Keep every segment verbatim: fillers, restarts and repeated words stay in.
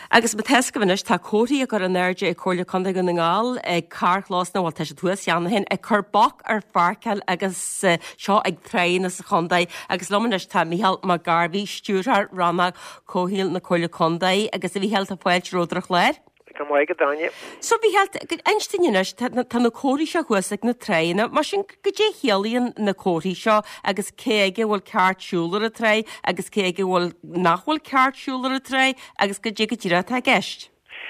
Agus ba teisce bhanis tá cótaí a gur an airde ag cóirle chunda go na ngáil ag carchlás na bhil te tuas anna hin ag churbach ar farcail agus seo ag trein na sa chundaid agus lomanis tá míhall má garbhí stúrthar ranna cóhíal na cóirle chundaid agus a bhí heilt a foiilt ródrach léir. So bhí heilt einstainis tá na cóirí seo chuasach na treine, mar sin go dé chealaíonn na cóirí seo agus céige bhfuil ceartsúlar a tré agus céige bhfuil nachhfuil ceartsúlar a tré agus go dé go tíra tá gceist.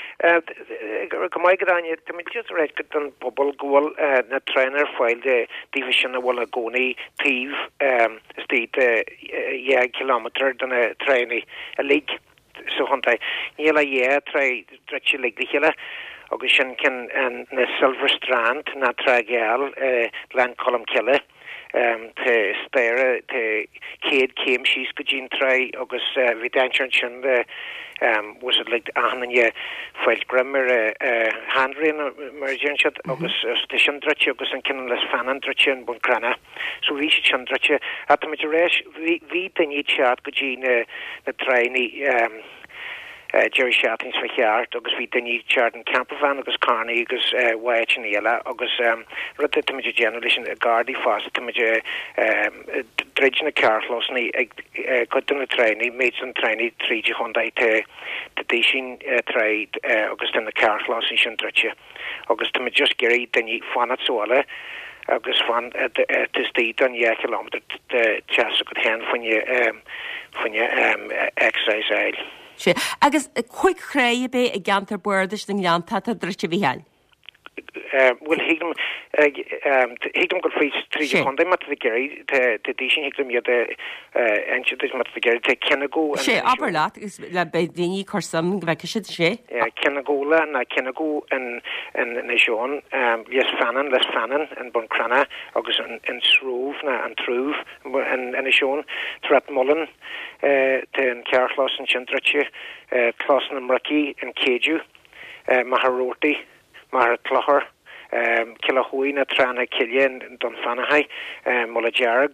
Go mai godáine just réit go an pobl gohfuil na treiner fáil de division a bhfuil a gcónaí tíh stíad dhé kilometr den a treine a lig. So hanta níla é tre dretse ligdiile agus sin cin na Silver Strand na trageal Glen Colum Kille te spére te céad céim síos go dín tre agus vi daintn sin was it like an je foiil grimmer handrin emergency agus station dretse agus an kin les fanan dretse an bun crana so vi sin dretse at reis vi den í chat go dín na treini Uh, Jerry Shattings for Heart, agus vi den ní Charden Campervan, agus Carney, agus uh, Wyatt and Ela, agus um, rudde timid generation a Gardy fast, timid um, dredge na carlos ni cut na traini, made some traini three Hyundai te te dishin trade agus den na carlos in dredge, agus timid just geri den ní fanat soale. agus fan te steed an je kilometer te chas go hen van je um, van je um, exercise eil. sé agus chuig chréi be a gantar buirdes na gleanta a drite bhí heil. Well higum higum go free trí Hyundai mat the Gary te te dishin higum yo de enche dis mat the Gary te Kennago sé aberlat is le be dinní corsam gveke sé sé ja Kennagola na Kennago en en na Sean um yes fanan les fanan en bon crana agus en en sroof na an truv en en Sean trat mullen eh ten Carlos en Chandrache eh Klaus na Mraki en Keju eh Maharoti Mar Clocher, um, Killahuina, Trana, Killian, Dunfanahai, um, Mullajarg,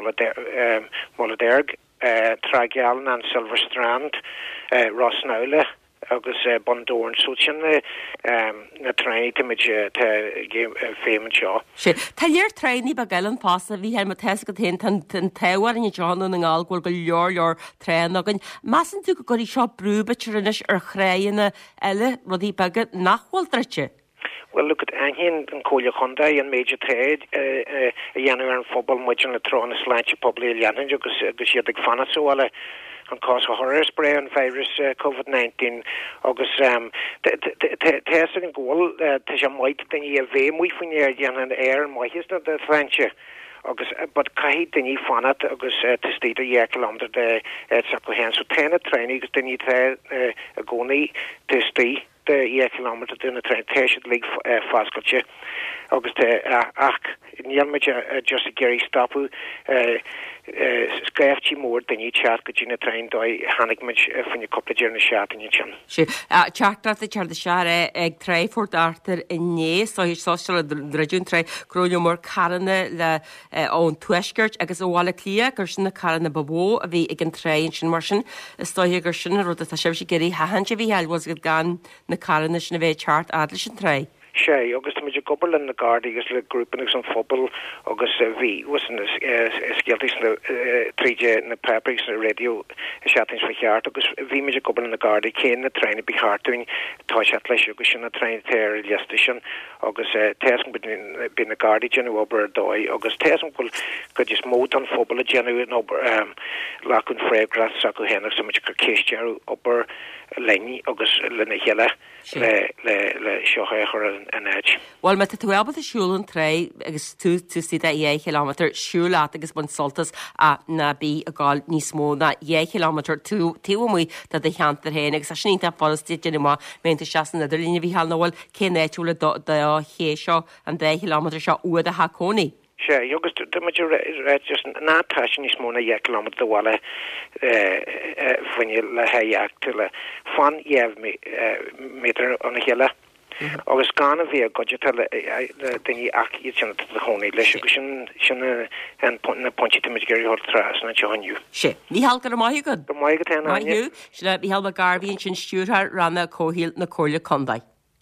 Mulladerg, uh, Tragaln and Silver Strand, uh, Rossnaula, agus uh, Bondorn, Suchin, um, na traini timid te game fame and shaw. She, ta year traini ba galan pasta vi hen mates go hen tan tan tewar in John and all go go your your train again. Massen tu go shop brew butcherish or chreine elle rodi baget nachwol dretje. Well, look at Anghin and Kolya Hyundai and Major Trade, a January and football, much on the throne of Slanch, probably Yanan, because you're the fan of so all and cause a horror spray and virus COVID nineteen. August, um, testing and goal, Tisham White, then you have a we when you're Yanan air and why is not the French. August, but Kahit, then you fan it, August, to state a year kilometer, the Sakohan, so ten a training, because then you try a goni to stay. The year kilometer in a train Tashed League Fasculture, August Ach, Yelmaja, just a Gary Stoppu, Scafchi more than you chat, could you train by Hannickmich from your couple of journey shot in your chin. She, chat that the char the share egg tray for Arthur in ye, so his social drajun tray, grow more carne the own tweshkirch, agus a walla clear, gerson the carne babo, a ve again tray in Shin Martian, a story gerson, or the Tashavi Gary Hahanjavi Hal was gone. Na carnish na bheith chart adlis an trai. Sé, agus tá muidir gobal in na Gardaí agus le grúpan agus an fphobal agus bhí was na scialtais na tríide na pepaigh na radio seachtins fa cheart agus bhí muidir gobal in na Gardaí céan na treine bí hartúin tá seat leis agus sin na treine téir liastation agus teasm bí na Gardaí genu ober dói agus teasm gul go just mód an fphobal a genu in ober lacún fréigras sacu henach sa muidir go céistearú ober lenni agus lena heile le le le seochar an edge. Well, met tú elba a siúlan tré agus tú tú si a é kilometer siúla agus bun soltas a na bí a gáil níos mó na é kilometer tú tíú mui dat a cheantar héin agus a sníta fáiltí genimá menta seasan na lína bhí halnahil cé éúla do hé seo an dé kilometer seo uad a hacóní. Sé, agus de major just na tashin is mona ye kilometer wala when you la hayak to la fan yev me meter on a hilla agus gan a bhí go daní aí sin a chonaí leis sin sin an na pontimi géirí hol tras na tehanniu. sé. Ní hall go mai go? Go mai go Maiú se le bhí halba garbhíonn sin stúrthar ranna cóhíil na cóla condaid.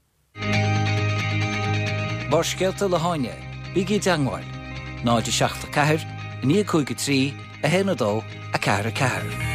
Bar scealta le háine, bígí deangáil, náide seachta ceathir, ní chuig go trí, a héanadó a ceathir a ceathir.